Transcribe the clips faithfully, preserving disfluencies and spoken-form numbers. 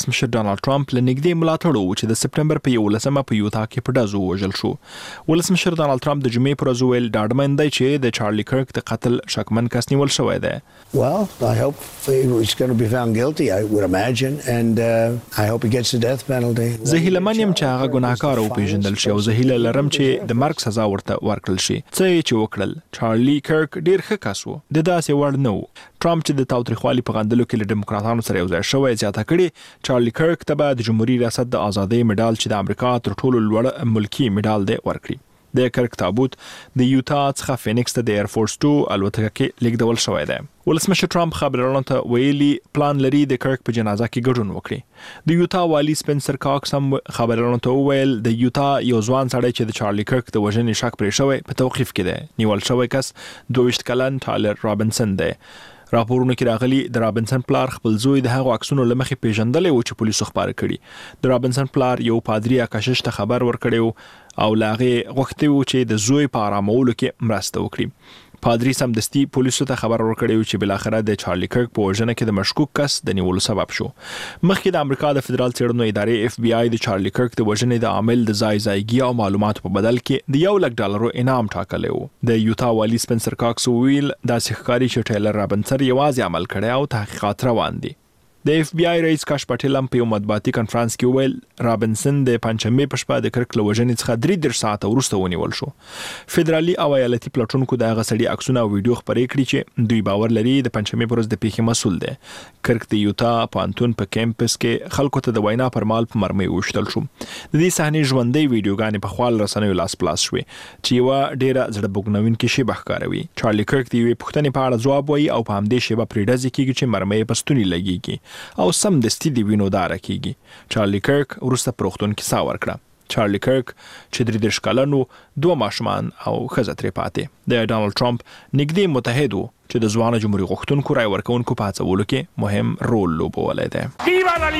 مشر ډانلډ ټرمپ له نږدې ملاتړو و چې د سپټمبر په یولسمه په یوتا کې په ډزو وژل شو. ولسمشر ډانلډ ټرمپ د جمعې پر ورځ ویل ډاډمن دی چې د چارلي کرک د قتل شکمن کس نیول شوی دی. Well, I hope he's going to be found guilty, I would imagine, and uh, I hope he gets the death penalty. زه هیلهمن یم چې هغه ګناهکار وپېژندل شي او زه هیله لرم چې د مرګ سزا ورته ورکړل شي. څه یې چې وکړل چارلي کرک ډیر ښه کس و، د داسې وړ نه و. ټرمپ چې د تاوتریخوالي په غندلو کې له ډیموکراتانو سره یو ځای شوی زیاته کړي چارلي کرک ته به د جمهوریت ریاست د ازادۍ مډال چې د امریکا تر ټولو لوړ ملکی مډال دی ورکړي. د کرک تابوت د یوتا څخه فینکس ته د ایر فورس ټو الوتکه کې لیږدول شوی دی. ولسمشر ټرمپ خبرونه ته ویلي پلان لري د کرک په جنازه کې ګډون وکړي. د یوتا والی سپنسر کاکس هم خبرونه ته ویل د یوتا یو ځوان سړی چې د چارلي کرک د وژنې شک پرې شوی په توقیف کې دی. نیول شوی کس دوه ویشت کلن ټایلر رابنسن دی. راپورونه کې راغلي د رابنسن پلار خپل زوی د هغو عکسونو له مخې پیژندلې و چې پولیسو خبر کړي. د رابنسن پلار یو پادری آکاشش ته خبر ورکړی او لاغه غوښتي و چې د زوی په آرامولو کې مرسته وکړي. پادری سمدستي پولیسو ته خبر ورکړی چې بل اخره د چارلي کرک په وژنه کې د مشکوک کس د نیولو سبب شو. مخکې د امریکا د فدرال څېړنو ادارې اف بی آی د چارلي کرک د وژنې د عامل د ځای ځایګي او معلوماتو په بدل کې د یو لک ډالرو انعام ټاکلی و. د یوتا والی سپنسر کاکس ویل داسې ښکاري چې ټایلر رابنسن یوازې عمل کړی او تحقیقات روان دي. د اف بی آی رئیس کاش پټیل هم په یو مطبوعاتي کنفرانس کې ویل رابنسن د پنځمې په شپه د کرک له وژنې څخه درې دېرش ساعته وروسته ونیول شو. فدرالي او ایالتي پلټونکو د هغه سړي عکسونه او ویډیو خپرې کړي چې دوی باور لري د پنځمې پر ورځ د پیښې مسؤل دی. کرک د یوتا پوهنتون په کیمپس کې خلکو ته د وینا پر مهال په مرمۍ وشتل شو. د دې صحنې ژوندۍ ویډیوګانې په خپل رسنیو لاس پلاس شوې چې یو ډیره زړه بوږنونکې شی ښکاروي. چارلي کرک د یوې پوښتنې په اړه ځواب وایي او په همدې شیبه پرې ډزې کیږي چې مرمۍ په ستوني لګیږي او سم دستی دی وینو داره کیږي. چارلي کرک وروسته په روغتون کې ساه ورکړه. چارلي کرک چې درې دېرش کلن و، دوه ماشومان او ښځه ترې پاتې. د ډانلډ ټرمپ نږدې متحد و چې د ځوانو جمهوریت غوښتونکو رای ورکوونکو په هڅولو کې مهم رول لوبولی دی. ویوا لا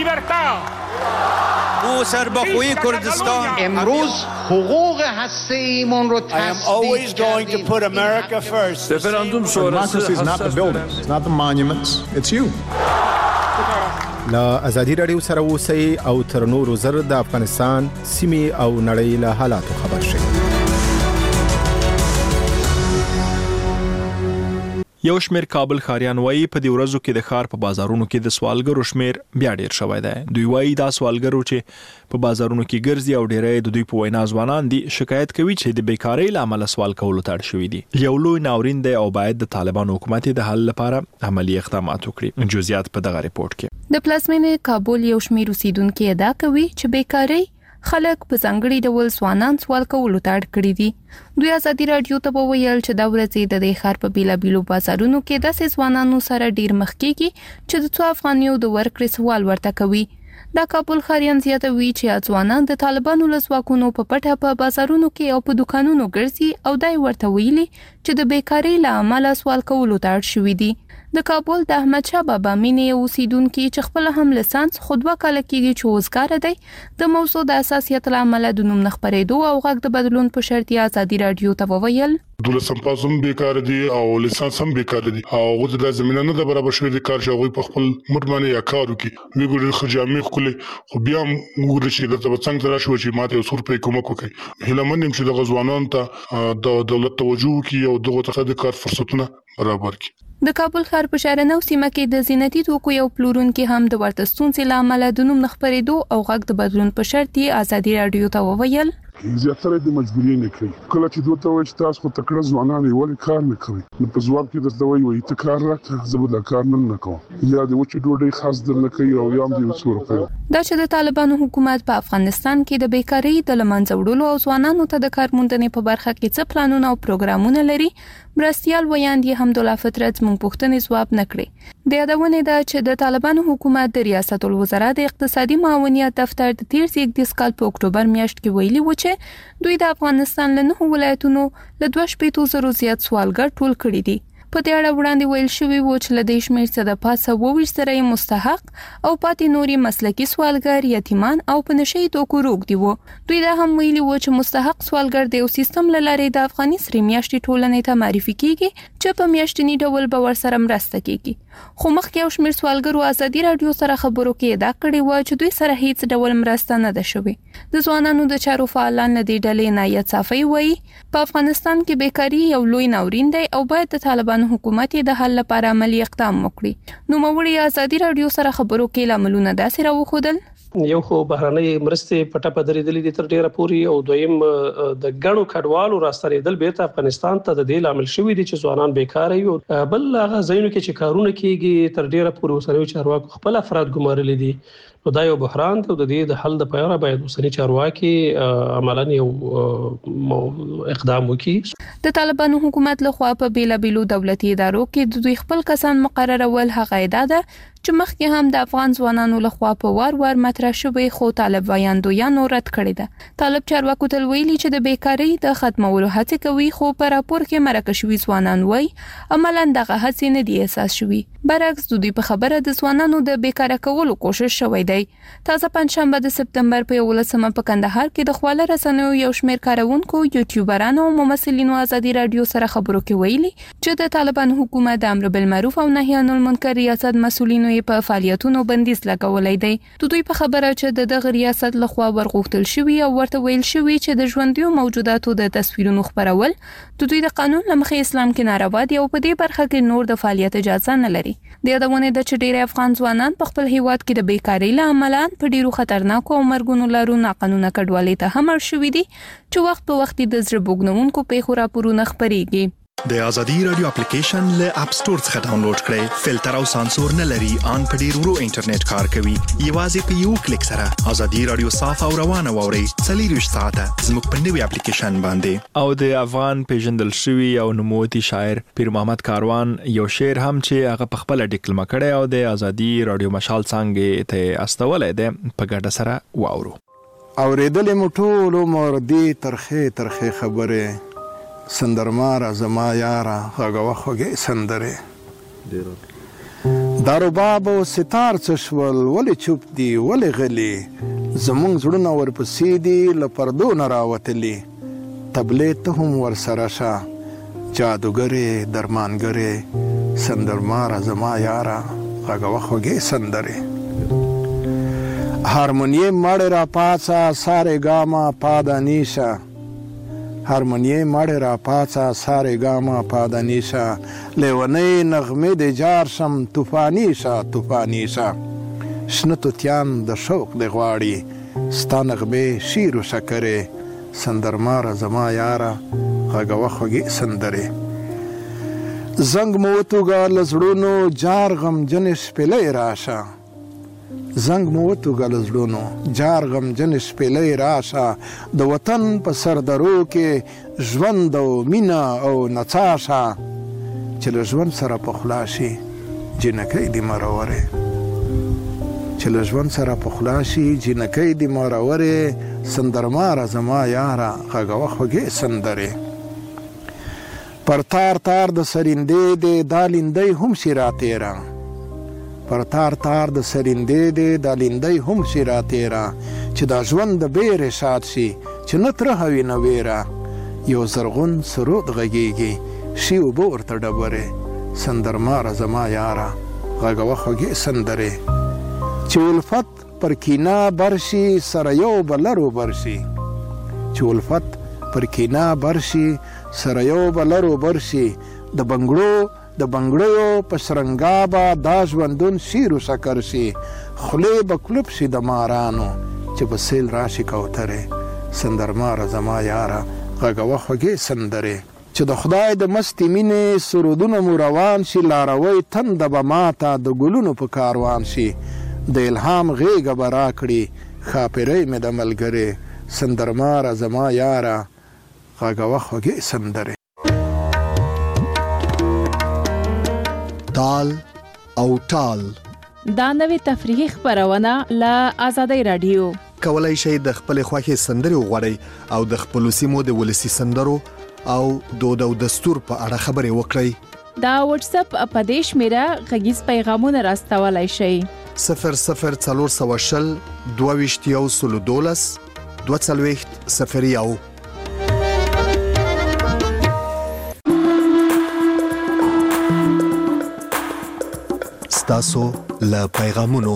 لیبرتا! او سربخوی کردستان امروز حقوق هسته‌ایمون رو I am always going to put America first. Referendum sonrası is not the buildings, it's not the monuments, it's you. لا ازادي رادیو سره اوسئ او تر نورو زر د افغانستان سیمې او نړۍ له حالاتو خبر شئ. یو شمیر کابل ښاریان وایي په دې ورځو کې د ښار په بازارونو کې د سوالګرو شمیر بیا ډیر شوی دی. دوی وایي دا سوالګرو چې په بازارونو کې ګرځي او ډیری د دوی په وینا ځوانان دي شکایت کوي چې د بیکارۍ له امله سوال کولو ته اړ شوي دي. یو لوی ناورین دی او باید د طالبانو حکومت د حل لپاره عملی اقدامات وکړي. جزئیات په دغه ریپورت کې. د پلازمینې کابل یو شمیر اوسیدونکو ادعا کوي چې بیکارۍ خلک په ځانګړي ډول ځوانان سوال کولو ته اړ کړي دي. دوی ازادي رادیو ته وویل چې دا ورځې د دې ښار په بیلابیلو بازارونو کې داسې ځوانانو سره ډیر مخ کېږي چې د څو افغانیو د ورکړې سوال ورته کوي. دا کابل ښاریان زیاتوي چې ځوانان د طالبانو له ځواکونو په پټه په بازارونو کې او په دکانونو ګرځي او دای ورته ویلي چې د بیکارۍ له امله سوال کولو ته اړ شوي دي. د کابل د احمد شاه بابا مینې اوسیدونکو چې خپل هم لسانس خود وکاله کیږي چې وزګار دی د موضوع د اساسیت لامل د نوم نخبرېدو او غږ د بدلون په شرط یې ازادي رادیو ته وویل دولسم پاسم بیکار دي او لسانس هم بیکار دي او غوډه د زمينه نه د برابر شوی د کار شوی په خپل مټمنه یا کارو کې وی ګوري خجامي خپل خو بیا موږ چې د څنګه تر شو چې ماته وسور په کومک وکي هلمن چې د غزوانان ته د دولت توجه کی او دغه ته د کار فرصتونه برابر کی. د کابل ښار په شارنو سیمه کې د زینتي توکو یو پلورونکو هم د ورته ستونزې لامل د نوم نخبرېدو او غږ د بدلون په شرط یې ازادي رادیو ته وویل زیاتره د مجبورۍ نه کوي. کله چې دوی ته وایي چې تاسو خو تکړه ځوانان یې ولې کار نه کوي نو په ځواب کې درته وایي وایي ته کار راکړه زه به دا کار نه نه کوم یا د وچې ډوډۍ خاص در نه کوي او یا هم د وسور کوي. دا چې د طالبانو حکومت په افغانستان کې د بیکارۍ د لمنځه وړلو او ځوانانو ته د کار موندنې په برخه کې څه پلانونه او پروګرامونه لري مرستيال ویاندې حمدالله فطرت مونږ پوښتنې ځواب نکړي. د یادونه ده چې د طالبانو حکومت د ریاست الوزرا د اقتصادي معاونیت دفتر د تیر سیګ کال په اکتوبر میاشت کې ویلي و چې دوی د افغانستان له نهو ولایتونو له دوه شپېتو زرو زیات سوالګر ټول کړي دي. په دې اړه وړاندې ویل شوی و چې له دې شمېر څخه د پاسه اووه ویشت زره مستحق او پاتې نوري مسلکي سوالګر یتیمان او په نشي توکو روغ دي وو. دوی دا هم ویلي و چې مستحق سوالګر د یو سیستم له لارې د افغاني سری میاشتې ټولنې ته معرفي کیږي چې په میاشتني ډول به ورسره مرسته کوي. خو مخکې یو شمېر سوالګرو ازادي راډیو سره خبرو کې دا کړی و چې دوی سره هیڅ ډول مرسته نه ده شوې. د ځوانانو د چارو فعالان له دې ډلې عنایت صافی وایي په افغانستان کې بیکاری یو لوی ناورین دی او باید د طالبانو حکومت د حل لپاره عملی اقدام وکړي. نو موړي ازادي راډیو سره خبرو کې لاملونه داسې راوښودل. یو خو بهرنۍ مرستې پټه پدریدلې دي تر ډیره پوري او دویم د ګڼو کډوالو راستنېدل بیرته افغانستان ته د دې لامل شوی دي چې ځوانان بیکاره وي. بل هغه ځایونو کې چې کارونه کیږي تر ډیره پوري وسره چارواکو خپل افراد ګمارلي دي. نو دا یو بحران دی او د دې د حل لپاره باید وسنی چارواکي عملاً یو اقدام وکړي. د طالبانو حکومت له خوا په بیلا بیلو دولتي ادارو کې د دوی خپل کسان مقررول هغه ادا ده چې مخکې هم د افغان ځوانانو له خوا په وار وار مطرح شوی خو طالب وایاندویانو رد کړی ده. طالب چارواکو تل ویلي چې د بیکاری د ختمولو هڅه کوي خو په راپور کې مرکه شوی ځوانان وایي عملاً دغه هڅې نه دي اساس شوی. برعکس د دوی په خبره د ځوانانو د بیکاره کولو کوشش شوی دی. تازه پنځشنبه د سپتمبر په یولسمه په کندهار کې د خواله رسنیو یو شمېر کارونکو یوټیوبرانو او ممثلینو ازادي راډیو سره خبرو کې ویلي چې د طالبان حکومت د امر بالمعروف او نهي عن المنکر ریاست مسؤلینو په فعالیتونو بندیز لګولای دی. د دوی په خبره چې د دغه ریاست لخوا ورغوښتل شوی او ورته ویل شوی چې د ژوندیو موجوداتو د تصویرونو خبرول د دوی د قانون لمخې اسلام کې ناروا دي او په دې برخه کې نور د فعالیت اجازه نه لري. د یادونه د چې ډېر افغان ځوانان په خپل هیواد کې د بیکاری له امله په ډیرو خطرناکو او مرګونو لارو ناقانونه کډوالۍ ته هم اړ شوي دي چې وخت په وخت د زړه بوږنونکو پیښو راپورونه خپرېږي. د ازادي رادیو اپلیکیشن له اپ سٹور څخه ډاونلوډ کړئ. فلټر او سانسور نه لري، ان په ډیر ورو انټرنیټ کار کوي. یوازې په یو کلیک سره ازادي رادیو صاف او روانه ووري. څلور ساعته زموږ په نوي اپلیکیشن باندې. او د افغان پیژندل شوی او نوموتی شاعر پیر محمد کاروان یو شعر هم چې هغه په خپل ډیکلمه کړی او د ازادي رادیو مشال څنګه ته استولې ده په ګډه سره واورو. اوریدلې مټول موردی ترخه ترخه خبره سندرمار زما یارا غغه خوږه سندره دارو بابو ستار څشول ولې چوپ دی ولې غلی زمونږ زړونه ورپسې دي لپردو نه راوتلی تبلیغ ته هم ورسره شه جادوګرې درمانګرې سندرمار زما یارا غغه خوږه سندره هارمونیم مړ را پاسا ساره ګاما پادانیشا هارمونیه مړ را پاسا ساره ګاما پادانیشا لیونی نغمه د جار شم طوفانی شا طوفانی شا شنه توتیان د شوق د غواړي ستا نغمه شیر و شکرې سندرمار زما یارا غږوه خوږې سندرې زنګ مو وتوږه له زړونو جار غمجن شپېلۍ راشه زنګ مو وتوږه له زړونو جار غمجن شپېلۍ راشه د وطن په سردرو کې ژوند او مینه او نڅا شه چې له ژوند سره پخلا شي جنکۍ دې مرورې چې له ژوند سره پخلا شي جنکۍ دې مرورې سندرماره زما یاره غږوه خوږې سندرې پر تار تار د سرندې دې دا لیندۍ هم شي راتېره پر تار تار د سرندې دې دا لیندۍ هم شي راتېره چې دا ژوند د بیرې شاد شي چې نه ترهه وي نه ویره یو زرغون سرود غږیږي شي اوبه ورته ډبرې سندرماره زما یاره غږوه خوږې سندرې چې الفت پر کینا برشي سره یو بلرو برشي چې الفت پر کینا برشي سره یو بلرو برشي د بنګړو د بنګړیو په شرنګابه دا ژوندون شیر و شکر شي خولې به کلوب شي د مارانو چې په سیل راشي کوترې سندرماره زما یاره غږوه خوږې سندرې چې د خدای د مستې مینې سرودونه مو روان شي لاروی تنده به ماته د ګلونو په کاروان شي د الهام غېږه به راکړي ښاپېرۍ مې د ملګرې سندرماره زما یاره غږوه خوږې سندرې تال او ټال دا نوې تفریحي خبرونه له آزادۍ رادیو کولای شئ د خپل خوښې سندرې وغواړئ او د خپل سیمو د ولسی سندرو او دود او دستور په اړه خبرې وکړئ. دا واتس اپ په دې شمیره غږیز پیغامونه راستولای شئ صفر صفر څلور سوه شل دوه ویشت یو سلو دولس دوه څلوېښت صفر یو. ستاسو له پیغامونو.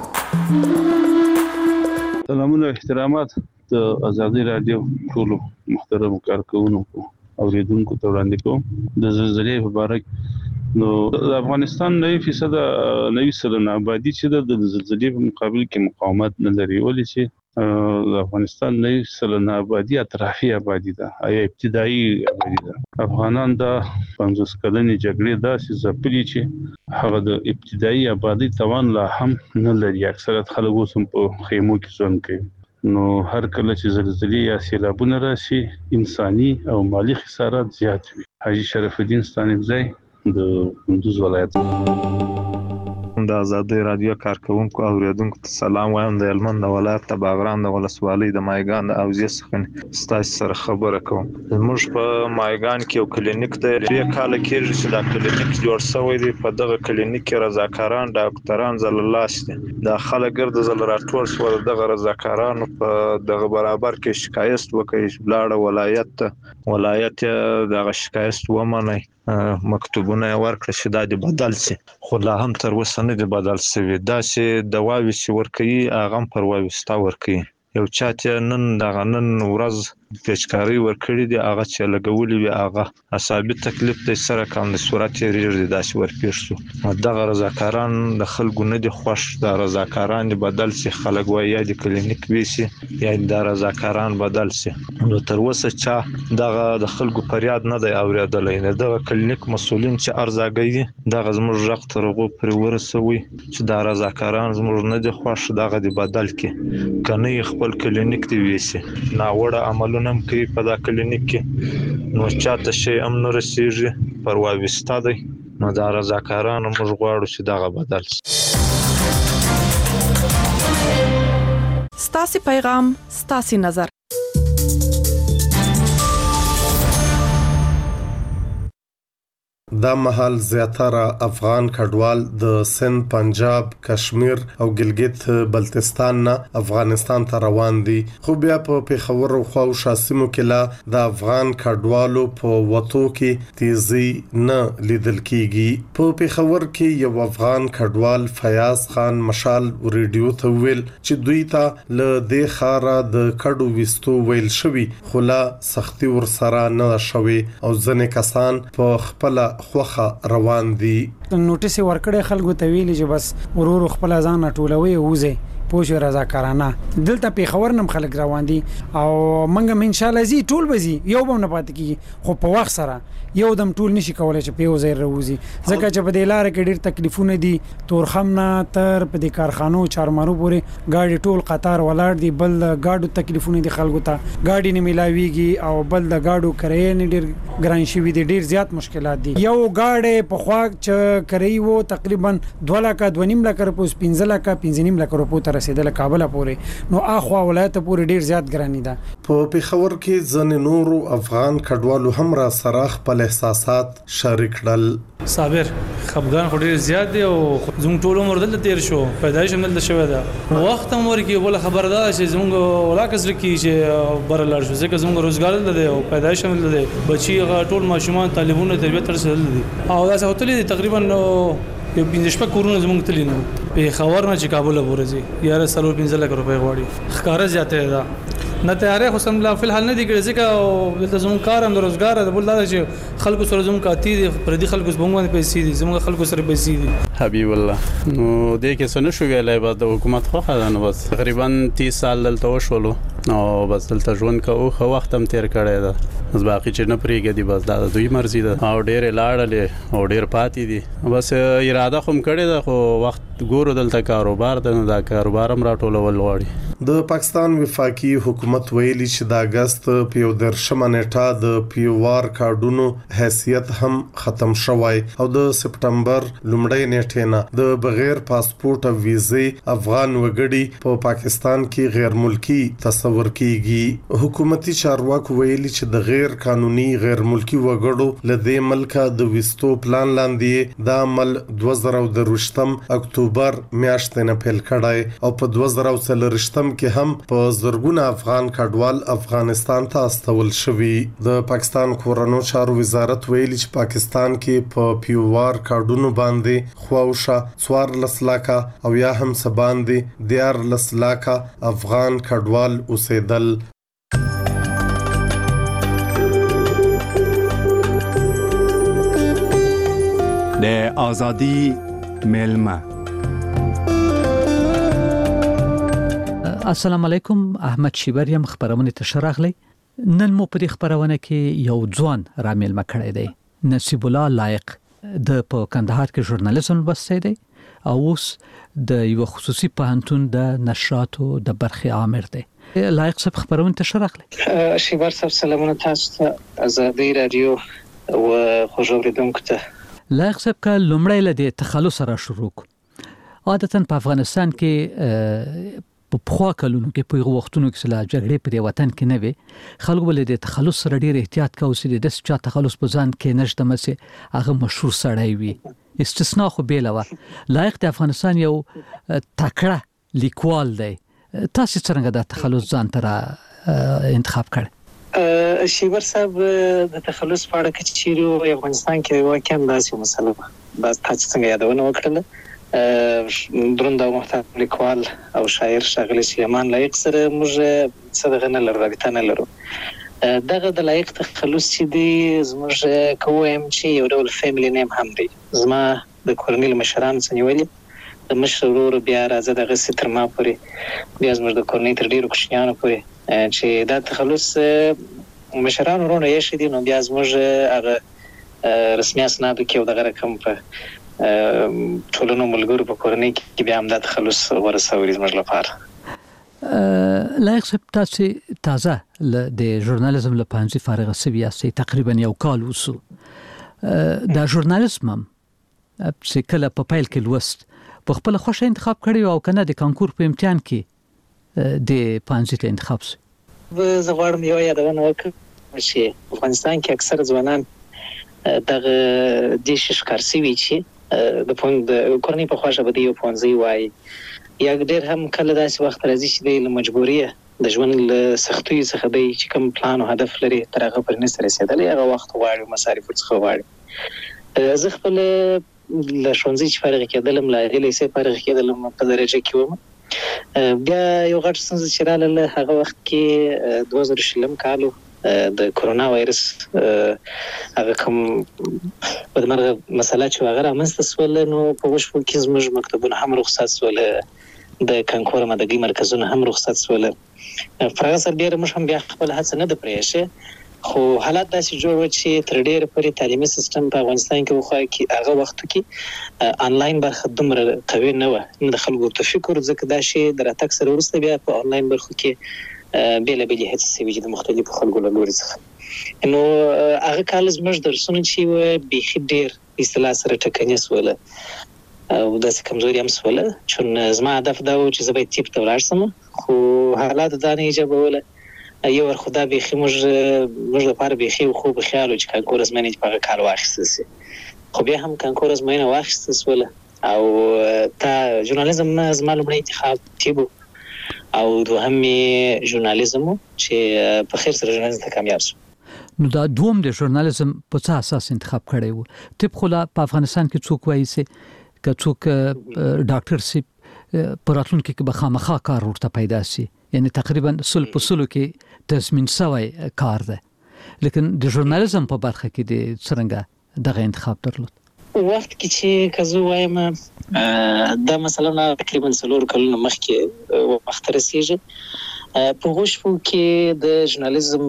سلامونه احترامات د آزادي رادیو ټول محترم کارکونکو اوریدونکو ته وړاندې کوم. د زلزلې په اړه نو د افغانستان نوي فیصد نوي سلنه آبادی چې د زلزلې په مقابل کې مقاومت نه لري، ولې چې د افغانستان نوي سلنه آبادی اطرافي آبادی ده یا ابتدایي آبادی ده. افغانان د پنځوس کلنې جګړې داسې ځپلي چې هغه د ابتدایي آبادی توان لا هم نه لري. اکثریت خلک اوس هم په خیمو کې ژوند کوي. نو هر کله چې زلزلې یا سیلابونه راشي انساني او مالی خسارات زیات وي. حاجی شرف الدین ستانکزی د کندوز ولایت. د آزادي رادیو کارکونکو اوریدونکو ته سلام وایم. د هلمند ولایت د باغران د ولسوالۍ د مایګان د اوزې څخه ستاسو سره خبره کوم. موږ په مایګان کې یو کلینیک دی، یو کال کېږي چې دا کلینیک جوړ شوی دی. په دغه کلینیک کې رضاکاران ډاکټران زللاس دي. دا خلک ګرد زل راټول شو. دغه رضاکارانو په دغه برابر کې شکایت وکړي، بلاړه ولایت ته ولایت دغه شکایت ومني، مکتوبونه ورکړل چې دا د بدل شي، خو لا هم تر اوسه نه دی بدل شوی. دا چې دواوی چې ورکوي هغه هم پر واوستا ورکوي. یو چاته نن دغه نن ورځ پیچکاری ورکړي دي، هغه چې لګولي وي هغه عصبي تکلیف د سره کم د صورت یې ریږي داسې ورپېښ شو. دغه رضاکاران د خلکو نه دي خوښ. د رضاکاران بدل شي، خلک وایي یا د کلینیک ویسي یا د رضاکاران بدل شي. نو تر اوسه چا دغه د خلکو فریاد نه دی اوریدلی. نه دغه کلینیک مسولین چې ارزاګي دغه زموږ رغ تر غو پر ورسوي چې د رضاکاران زموږ نه دي خوښ، دغه دی بدل کې کني خپل کلینیک دی ویسي. ناوړه عملونه هم کوي په دا کلینیک کې. نو چاته شي هم نه رسیږي، پر واوستا دی. نو دا رضاکارانو موږ غواړو چې دغه بدل شي. ستاسو پیغام ستاسو نظر. دا مهال زیاتره افغان کډوال د سند، پنجاب، کشمیر او ګلګت بلتستان نه افغانستان ته روان دي. خو بیا په پیښور او خواوشا سیمو کې لا د افغان کډوالو په وټو کې تیزی نه لیدل کیږي. په پیښور کې یو افغان کډوال فیاض خان مشال ریډیو ته ویل چې دوی ته له دې خاره د کډو وستو ویل شوی، خو لا سختي ور سره نه شوي او ځنې کسان په خپل خوخه روان دي. نوټیس ورکړې خلکو ته ویلي چې بس ورور خپل ځان ټولوي وځي پوښ رضاکارانه. دلته پیښور نم خلک روان دي او منګم ان شاء الله زی ټول بزي یو به نه پات کیږي، خو په وخت سره یو دم ټول نشي کولای چې په وزیر روزي. ځکه چې په دې لار کې ډیر تکلیفونه دي. تورخم نه تر په دې کارخانو چارمارو پورې گاډي ټول قطار ولاړ دي. بل گاډو تکلیفونه دي خلکو ته، گاډي نه ملاويږي او بل د گاډو کرایه نه ډیر ګران شي وي. ډیر زیات مشکلات دي. یو گاډي په خوا چې کرای وو تقریبا دوه لک دوه نیم لک روپوس پنځه لک پنځه نیم لک روپو تر رسیدل کابل پورې. نو اخوا ولایت پورې ډیر زیات ګرانی ده. په پیښور کې ځنې نورو افغان کډوالو هم را سره خپل احساسات شریک کړل. صابر خپګان خو ډیر زیات دی او زموږ ټول عمر دلته تیر شو، پیدایش هم دلته شوی ده. وخت هم ورکی بل خبردار چې زموږ ولاکس لکی چې بر لاړ شو، ځکه زموږ روزګار دلته دی او پیدایش هم دلته دی. بچي ټول ماشومان طالبونه تربیت ترسل دي او دا څه هوتلې تقریبا یو پنځه شپږ کورونه زموږ تللی نو په خبر نه چې کابل ورځي یاره سلو پنځه لک روپۍ غواړي. ښکارا زیاته ده نه تیارې خو سم لا فل حال نه دی کړی، ځکه دلته زموږ کار هم د روزګار د بل دا چې خلکو سره زموږ کاتی دي، پر دې خلکو زموږ باندې پیسې دي، زموږ خلکو سره پیسې دي. حبیب الله نو دې کې څه نشو ویلای، بعد د حکومت خو خدای نه بس تقریبا تیس سال دلته وشولو او بس دلته ژوند کوو، خو وخت هم تیر کړی ده. بس باقي چې نه پریږدي بس دا د دوی مرزي ده او ډېر لاړلې او ډېر پاتې دي. بس اراده خو کړې ده خو وخت ګورو دلته کاروبار ده، دا کاروبار هم راټولول غواړي. د پاکستان وفاقي حکومت ویلي چې د اگست په یو درشمه نیټه د پیوار کارډونو حیثیت هم ختم شوی او د سپټمبر لومړۍ نیټې نه د بغیر پاسپورت او ویزې افغان وګړي په پاکستان کې غیر ملکی تصور کیږي. حکومتي چارواکو ویلي چې د غیر قانوني غیر ملکی وګړو لدې ملکه د وستو پلان لاندې د عمل دوه زره دروشتم اکتوبر میاشتې نه پیل کړای او په دوه زره څلورشتم بیلجیم کې هم په زرګونه افغان کډوال افغانستان ته استول شوي. د پاکستان کورونو چارو وزارت ویلي چې پاکستان کې په پیوار کارډونو باندې خواوشه څوارلس لاکه او یا هم سباندې دیارلس لاکه افغان کډوال اوسېدل. د ازادي میلمه. السلام علیکم، احمد شیبریم خبرونه ته شراغلی. نن مو په دې خبرونه کې یو ځوان را میلمه کړی دی. نصیب الله لایق د په کندهار کې ژورنالیزم لوستی دی او اوس د یو خصوصي پوهنتون د نشراتو د برخې عامر دی. لایق صاحب خبرونه ته شراغلی. شیبر صاحب سلامونه تاسو ته، ازادي رادیو او خوږ اوریدونکو ته. لایق صاحب کا لومړی له تخلص سره شروع کو. عادتاً په افغانستان کې په پخوا کلونو کې په وختونو کې سلا جګړې په وطن کې نه وي، خلکو ول د تخلص سره ډیر احتیاط کاوه چې د چا تخلص په ځان کې نشته مسه هغه مشهور سړی وي. استثناء خو بیل و. لایق د افغانستان یو تکړه لیکوال دی. تاسو څنګه د تخلص ځان تر انتخاب کړ؟ شیبر صاحب د تخلص په اړه کې چیرې افغانستان کې واقعا داسې مسله ده. بس تاسو څنګه یادونه وکړه، دروند او محترم لیکوال او شاعر ښاغلی سلیمان لایق سره موږ څه نه لرو، رابطه نه لرو. دغه د لایق تخلص چې دی زموږ کوم چې یو ډول فیملی نیم هم دی. زما د کورنۍ مشران څخه نیولې، د مشر ورور بیا راځه دغه ستر ما پورې، بیا زموږ د کورنۍ تر ډیرو کوچنیانو پورې چې دا تخلص مشران ورونه یې شدي، نو بیا زموږ هغه رسمي اسنادو کې او دغه رقم په ټولنو ملګرو په کورنۍ کې بیا هم دا تخلص ورسوري زموږ لپاره. لایق صاحب تاسو تازه د ژورنالیزم له پنځه فارغ شوی یاستئ، تقریبا یو کال وسو. دا ژورنالیزم چې کله په پیل کې لوست په خپل خوښه انتخاب کړی او کنه د کانکور په امتحان کې د پنځه ته انتخاب شو؟ زه غواړم یو یادونه وکړم چې افغانستان کې اکثر ځوانان دغه د شکار سوي چې د پوند کورنۍ په خواشه بده یو پونځي وای یا ډېر هم کله داسې وخت راځي چې د مجبوریه د ژوند له سختیو څخه دی چې کوم پلان او هدف لري تر هغه پر نس رسیدلی هغه وخت غواړي مصارف څخه غواړي. زه خپل له ښوونځي چې فارغ کېدلم له لیسې فارغ کېدلم په درجه کې وم، بیا یو غټ ستونزه چې راغله هغه وخت کې دوه زره شلم کال د کورونا وایرس هغه کوم بدمرغه مسله چې هغه رامنځته شول، نو په وشو کې زموږ مکتبونه هم رخصت شول، د کانکور مدګي مرکزونه هم رخصت شول. فرغ سر ډیر مش هم بیا خپل هڅه نه د پرېشه، خو حالات داسې جوړ و چې تر ډیره پورې تعلیمي سیستم په افغانستان کې وخا کې هغه وخت کې انلاین برخه دومره قوي نه و، د خلکو ته فکر ځکه دا شی دراتک سره ورسته بیا په انلاین برخه کې بیل بیل هڅې سوي چې د مختلفو خلکو له لوري څخه. نو هغه کال زموږ درسونه چې و بيخي ډیر اصطلاح سره ټکني سول او داسې کمزوري هم سول، چون زما هدف دا و چې زه باید ټیپ ته ولاړ شم، خو حالات دا نه ایجابوله. یو ور خدا بيخي موږ موږ لپاره بيخي خو به خیال چې کانکور زمینه په هغه کال واخیستل سي، خو بیا هم کانکور زمینه واخیستل سول او تا ژورنالیزم زما لومړی انتخاب تیبو او دوهمي ژورنالیزم چې په خیر سره ژورنالیزم ته کامیاب شو. نو دا دوم د ژورنالیزم په څه اساس انتخاب کړی وو؟ طب خو په افغانستان کې څوک وایي چې که څوک ډاکټر سي په راتلونکي کې به خامخا کار ورته پیدا سي، یعنی تقریبا سل په سلو کې تضمین شوی کار ده، لیکن د ژورنالیزم په برخه کې د څنګه دغه انتخاب درلود؟ وخت کې چې کزو وایم دا مثلا تقریبا څلور کلونه مخکې وخت رسیږي په غوښو کې د ژورنالیزم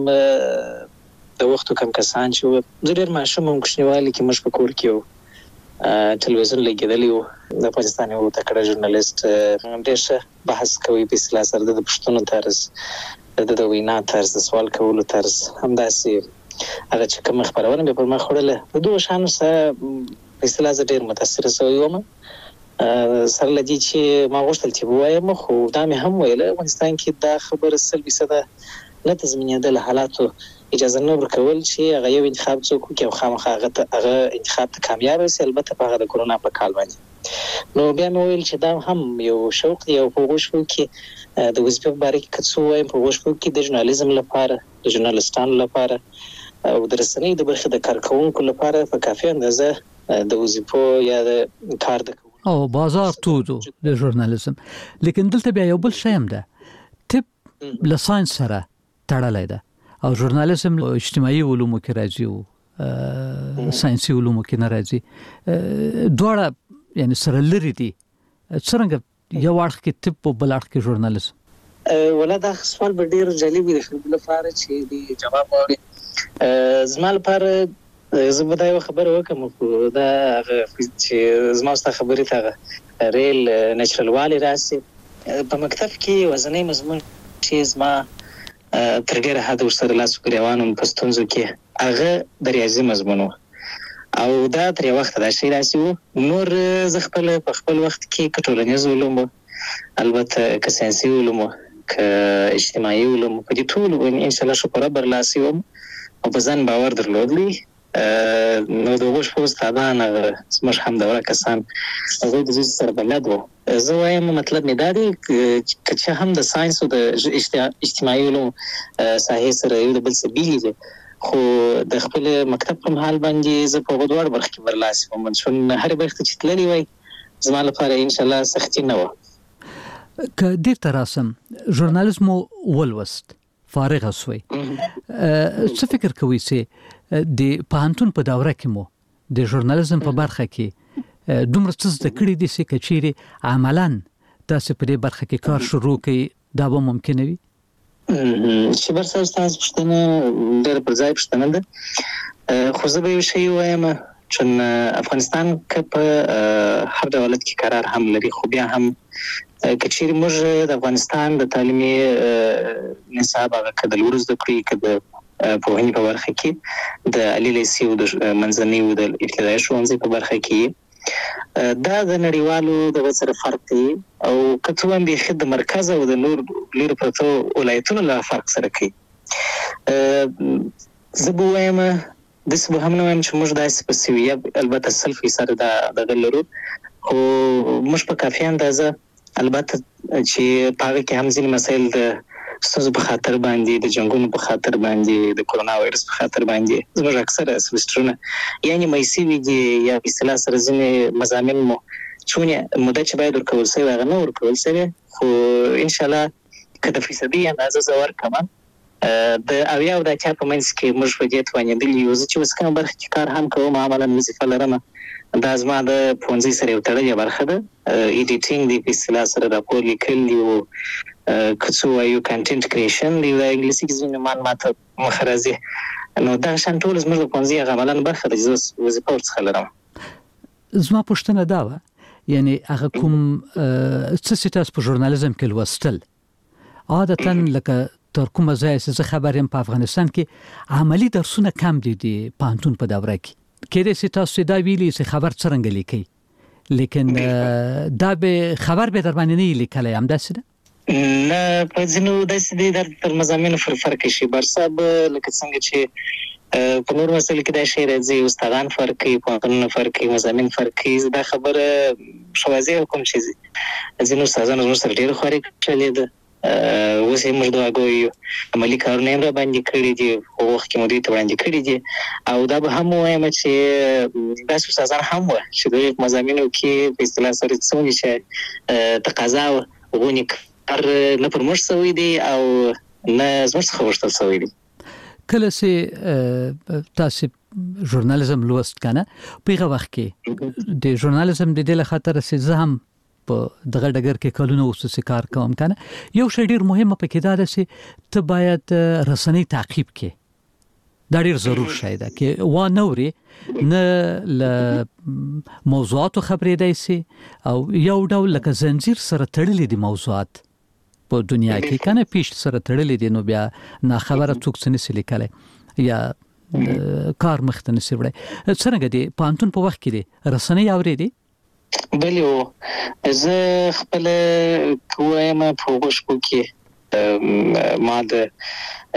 د وختو کم کسان چې زه ډېر ماشوم هم کوچنیوالي کې موږ په کور کې وو، ټلویزیون لګیدلی وو، د پاکستان یو تکړه ژورنالیست ډېر ښه بحث کوي په اصطلاح سره د پښتنو طرز، د وینا طرز، د سوال کولو طرز، همداسې هغه چې کوم خبرونه به پر ما خوړله د دوه شانو سره په اصطلاح زه ډېر متاثره شوی وم. سره له دې چې ما غوښتل چې ووایم، خو دا مې هم ویله افغانستان کې دا خبره سل فیصده نه تضمینېدله، حالاتو اجازه نه ورکول چې هغه یو انتخاب څوک کوي او خامخا هغه انتخاب ته کامیاب شي البته په هغه د کورونا په کال باندې نو بیا نو ویل چې دا هم یو شوق دی او په غوښو کې د وظیفې په اړه کې څه وایم په غوښو کې د ژورنالیزم لپاره د ژورنالستانو لپاره او د رسنۍ د برخې د کارکونکو لپاره په کافي اندازه د وظیفو یا د کار د او بازار تودو د ژورنالیزم لیکن دلته بیا یو بل شی هم ده طب له ساينس سره تړلای ده او ژورنالیزم اجتماعي علومو کې راځي او ساينسي علومو کې نه راځي دواړه یعنی سره لري دي څنګه یو اړخ کې طب او بل اړخ کې ژورنالیزم ولا دا سوال به ډیر جالب دی خو بل فار چې دی جواب وړي زما لپاره زه به دا یو خبره وکم خو دا چې زما ست خبرې ته ریل نېچرل والی راسي په مکتب کې وزنی مضمون چې زما تر ډیره حد ورسره لاس ګریوانو په ستونزو کې هغه د ریاضي مضمون او دا تر یو وخت دا شی راسي نور زه خپل په خپل وخت کې کټولنیز علوم البته که ساينسي علوم که اجتماعي علوم په دې ټول ان شاء الله شکر برلاسي وم او په ځان باور درلودلی نو د وښ په استادان سمش هم دا کسان هغه د دې سره بلد وو زه وایم مطلب مې دا دی چې هم د ساينس او د اجتماعي علوم ساحې سره یو د بل څه بیل دي خو د خپل مکتب په حال باندې زه په غوډوړ برخه کې برلاسي وم چې هر برخه چې تللی وای زما لپاره ان شاء الله سختي نه و که دې تراسم ژورنالیزم ولوست فارغ اسوي څه فکر کوي چې د پانتون په دوره کې مو د ژورنالیزم په برخه کې دومره څه زده کړی دي چې کچيري عملاً تاسو په دې برخه کې کار شروع کړئ دا به ممکن وي چې برسه تاسو پښتنه ډېر پر ځای پښتنه ده خو زه به یو شی وایم چې افغانستان کې په هر دولت کې قرار هم لري خو بیا هم کچيري موږ د افغانستان د تعلیمي نصاب هغه کډل ورزده کړی کده په هني په برخه کې د علي لیسي او د منځني او د ابتدایي ښوونځي په برخه کې دا د نړیوالو د وسره فرق دی او کته هم به د مرکز او د نور لیر پرتو ولایتونو له فرق سره کوي زبویم د سبه هم نو چې موږ داسې په سویه البته سلفي سره دا د غلرو خو موږ په کافي اندازه البته چې پاره کې هم ځینې مسایل د ستاسو په خاطر باندې د جنگونو په خاطر باندې د کورونا وایرس په خاطر باندې زموږ اکثره سمسترونه یعنی مېسي وی دي یا اصطلاح سره ځینې مضامین مو چونه مده چې باید ورکول شي هغه نه ورکول شي خو ان شاء الله کله فیصدي اندازه زور کمان د اویا او د چا په منځ کې موږ په دې توانې د یو چې وسکه برخه کې کار هم کوم عملاً وظیفه لرم دا زما د فونزي سره یو تړلې برخه ده ایډیټینګ دی په اصطلاح سره راپور لیکل یو کڅو یو کنټینټ کریشن دی د انګلیسي کې ځینې معلومات مخرزي نو دا شان ټول زموږ په فونزي عملاً برخه د وظیفه ورڅخه لرم زما پښتنه دا و یعنی هغه کوم څه تاسو په ژورنالیزم کې لوستل عادتاً لکه تر کومه ځای چې خبرم په افغانستان کې عملی درسونه کم دي دي پانتون په دوره کې کله چې تاسو دا ویلي چې خبر څنګه لیکي لیکن دا به خبر به در باندې نه لیکلای هم داسې ده نه په ځینو داسې دي در تر مزامینو فرق شي برساب لکه څنګه چې په نور مسل کې دا شی راځي استادان فرق کوي پوهنتونونه فرق کوي مزامین فرق کوي دا خبره شوازي کوم شي ځینو استادانو زموږ سره ډېر خوري چلې ده اوس یې موږ دا کوی عملي کارونه را باندې کړی دي او وخت کې مودې ته باندې کړی دي او دا به هم وایم چې تاسو استادان هم و چې د مزامینو کې په اصطلاح سره څونی چې تقاضا غونی کار نه پرموش شوی دی او نه زموږ څخه ورته شوی دی کله چې تاسو ژورنالیزم لوست کنه په هغه وخت کې د ژورنالیزم د دې خاطر چې زه هم په دغه ډګر کې کلونه وسوسه کار کوم کنه یو شی ډیر مهمه پکې دا ده چې ته باید رسنۍ تعقیب کې دا ډیر ضرور شی ده کې و نوري نه ل موضوعات خبرې دی سي او یو ډول لکه زنجیر سره تړلې دي موضوعات په دنیا کې کنه پیش سره تړلې دي نو بیا نه خبره څوک څه نسي لیکلای یا کار مخته نسي وړي څنګه دي پانتون په وخت کې دي رسنۍ اوري دي بلې زه خپل کوم په وښکو کې ما د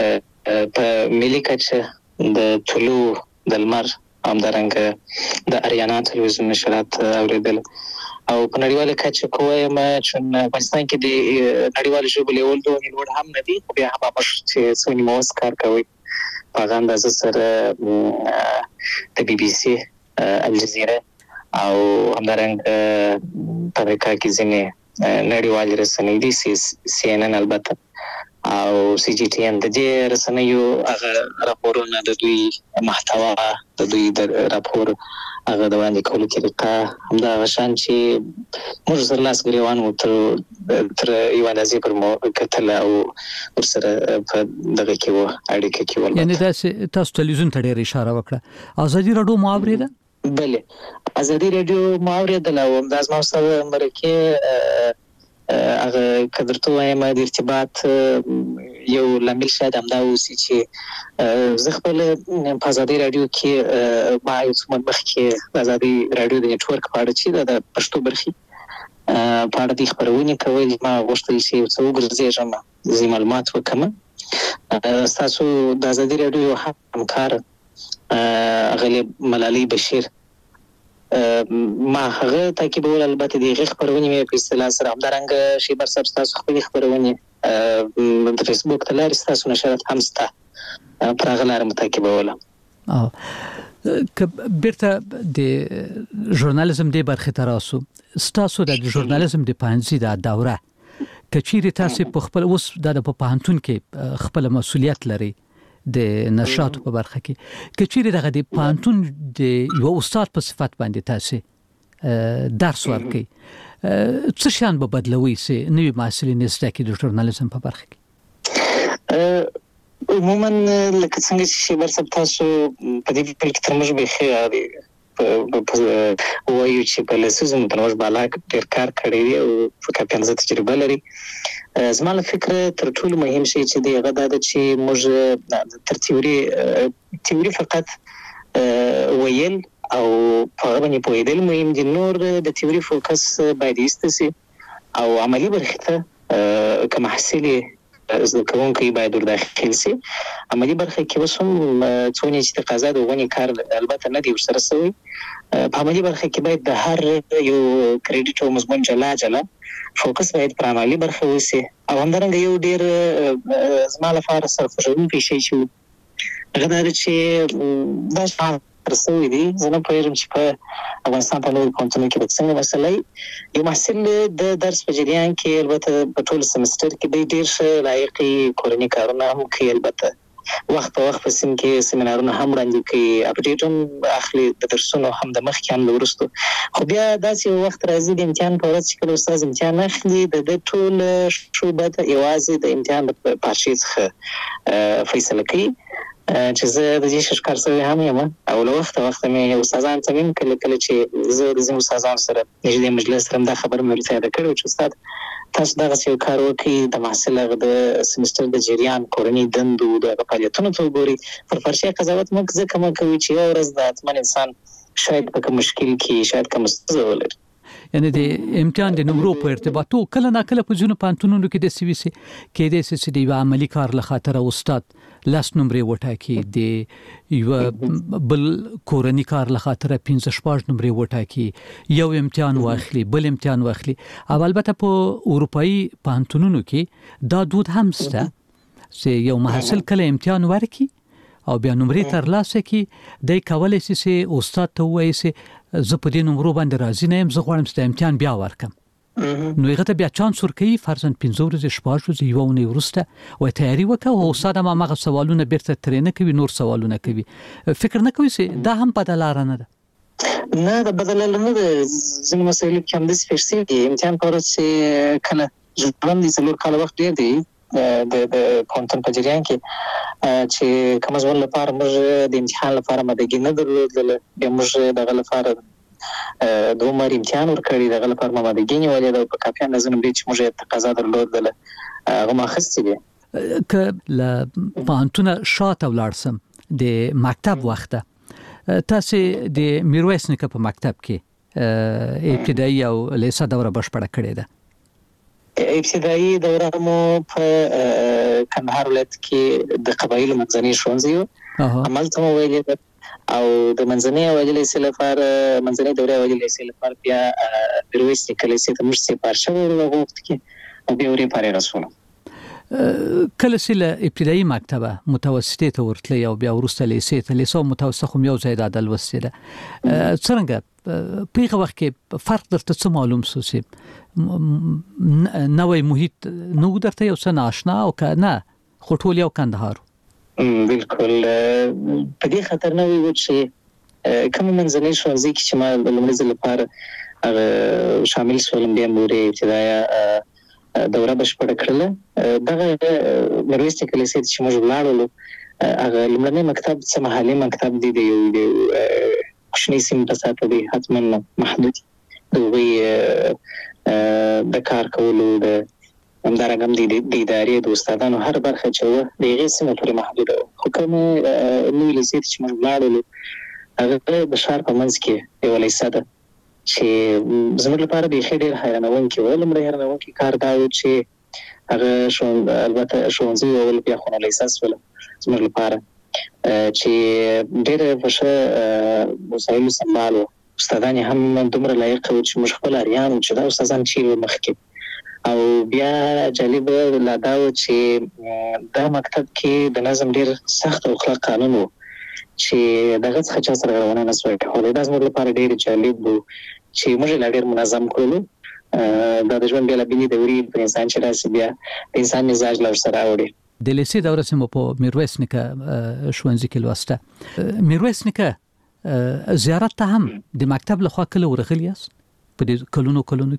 په ملي کچه د طلوع د لمر همدارنګه د اریانا تلویزیون نشرات اوریدل او په نړیواله کچه کوم چې افغانستان کې د نړیوال ژبو لیول دوه لوړ هم نه دي بیا هم موږ چې څونی موس کار کوي په اندازه سره د بي بي سي الجزیره او همدارنګه په امریکا کې ځینې نړیوال رسنۍ دي سی ان ان البته او سی جی ټي ان د دې رسنیو هغه راپورونه د دوی محتوا د دوی د راپور هغه د وړاندې کولو طریقه همدا غشان چې موږ سره لاس ګریوان وو تر تر یو اندازې پر مو کتل او ورسره په دغه کې وو اړیکه کې ول یعنی تاسو تاسو تلویزیون ته ډېر اشاره وکړه ازادي رادیو مو اوریده بله ازادي رادیو مو اوریدل او د ازما سره مرکه هغه کدرته وایم د ارتباط یو لامل شاید همدا اوسي چې زه خپل په ازادي رادیو کې ما یو څه مخکې ازادي رادیو د نتورک په اړه چې د پښتو برخې په اړه د خبرونه کوي ما غوښتل چې یو څه وګرځېږم زی معلومات وکم تاسو د ازادي رادیو همکار غلیب ملالي بشیر ما هغه تاکیدول البته د خبرونه مې په اصطلاح سره همدارنګه شی بر سب تاسو خپل خبرونه د فیسبوک ته لاري تاسو نشرات هم ستا پر هغه لار متاکیدول او ک بیرته د ژورنالیزم د برخه تراسو تاسو د ژورنالیزم د پانځي د دوره کچيري تاسو په خپل اوس د په پانتون کې خپل مسولیت لري د نشاط په برخه کې کچيري دغه د پانتون د یو استاد په صفت باندې تاسو درس ورکي څه شان به بدلوي سي نوې محصلین زده کړي د ژورنالیزم په برخه کې عموما لکه څنګه چې بر سب تاسو په دې په کې ترمج به خیاري وایو چې په لسیزم ترمج بالا ډیر کار کړی او په کاپیانزه تجربه لري زما له فکر تر ټولو مهم شی چې دی هغه دا چې موږ تر تیوري تیوري فقط ویل او په هغه باندې پوهیدل مهم دي نور د تیوري فوکس باید ایستسي او عملی برخه ته کوم حاصله زه کوم کې باید ورداخل سي عملی برخه کې وسوم څونی چې تقاضا د ونی کار البته نه دی ورسره سوی په عملی برخه کې باید د هر یو کریډټ او مضمون جلا جلا فوکس باید پر عملی برخه وسی او همدارنګه یو ډیر زما لپاره سرخوشونکی شی چې غواړم چې دا څه رسوي دي زه نه پوهیږم چې په افغانستان په نورو پوهنتونونو کې به څنګه مسله یو محصل د درس په جریان کې البته په ټول سمستر کې د ډیر ښه لایقي کورنۍ کارونه هم کوي البته وخت په وخت په سیم کې سیمینارونه هم وړاندې کوي اپډیټ هم اخلي د درسونو هم د مخکې هم ورستو خو بیا داسې وخت راځي د امتحان په ورځ چې کله استاد امتحان اخلي د ټول شوبه یوازې د امتحان په پارچې څخه فیصله کوي چې زه د دې شکار سره هم یم او له وخت وخت مې استادان ته هم کله کله چې زه د زموږ استادان سره نږدې مجلس سره د خبر مې ورته کړو چې استاد تاسو دغه څه کار وکړي د محصل د سمستر د جریان کورنۍ دندو د فعالیتونو ته وګوري پر فرشي قضاوت موږ ځکه موږ کوي چې یو ورځ د اتمن انسان شاید په کوم مشکل کې شاید کوم ستونزه ولري یعنی د امتحان د نمرو په ارتباطو کله نه کله په ځینو پانتونونو کې د سی وی سي کې د سی دی عملی کار له خاطر استاد لاس نمرې وټاکي د یو بل کورنۍ کار له خاطر پنځه شپږ نمرې وټاکي یو امتحان واخلي بل امتحان واخلي او البته په اروپאי پانتونونو کې دا دود هم شته چې یو محصل کله امتحان ورکي او بیا نمرې تر لاسه کې د کولای شي استاد ته وایي چې زه په دې نمرو باندې راضي نه یم زه غواړم چې امتحان بیا ورکم نو هغه ته بیا چانس ورکوي فرضاً پنځه ورځې شپږ ورځې یو ونې وروسته و تیاری وکړه او استاد هم هغه سوالونه بیرته ترې نه کوي نور سوالونه کوي فکر نه کوي چې دا هم بدل لار نه ده نه دا بدل لار نه ده ځینې مسایل کې هم د سپیشل دي امتحان پر څه کله ځوان دي څلور کال وخت ډیر دی د د پونتن په جریان کې چې کوم ځول لپاره موږ د امتحان لپاره مدګینه درلودل بیا موږ دغه لپاره دوه مر امتحان ورکړی دغه لپاره مدګینه ولې د په کافي نظم دي چې موږ تقاضا درلودل هغه ماخستې دي ک ل پانتونه شاته ولارسم د مکتب وخته تاسو د میرویس نیکه په مکتب کې ابتدایي او لیسه دوره بشپړه کړې ده ابتدایي دوره مو په کندهار ولایت کې د قبایلو منځني ښوونځي عملته ویلي او د منځني اوایل لیسې لپاره منځني دورې اوایل لیسې لپاره بیا میرویس نیکه لیسې ته موږ سپار شوو هغه وخت کې او بیا ورې پارې رسولو کله چې له ابتدایي مکتبه متوسطې ته ورتلې او بیا وروسته لیسې ته لیسه او متوسطه خو یو ځای د لوستې ده څرنګه په هغه وخت کې فرق درته څه معلوم شو چې نوې محیط نو درته یو څه ناشنا او که نه خو ټول یو کندهار بالکل په دې خاطر نه وي چې کوم منځني ښوونځي کې چې ما لومړي ځل لپاره هغه شامل شولم بیا مورې ابتدایي دوره بشپړه کړله دغه میرویس نیکه لیسې چې موږ ولاړو هغه لومړنی مکتب څه محلي مکتب دی د یو کوچني سیمې په ساته دی حتما محدود د هغوی د کار کولو د همدارنګه هم د ادارې د استادانو هر برخه چې وه د هغې سیمې پورې محدوده وه خو کومې نوې لیسې ته چې موږ ولاړلو هغه د ښار په منځ کې یوه لیسه ده چې زموږ لپاره بیخي ډېر حیرانوونکی و لومړی حیرانوونکی کار دا و چې هغه البته ښوونځي وول بیا خو نو لیسه شوله زموږ لپاره چې ډېره په ښه وسایلو سمبال وو استادان یې هم دومره لایق وو چې موږ خپل اریان وو چې دا استادان چیرې وو مخکې او بیا جالبه لا دا و چې دا مکتب کې د نظم ډېر سخت او کلک قانون وو چې دغه څخه چا سره روانه نه سوی کولی دا زموږ لپاره ډېر جالب وو چې موږ لا ډېر منظم کړلو دا د ژوند بېلابېلې دورې په انسان چې راسي بیا د انسان مزاج له ورسره راوړي د لیسې دوره چې مو په میرویس نیکه ښوونځي کې لوسته میرویس نیکه زیارت ته هم د مکتب لخوا کله ورغلي یاست په دې کلونو کلونو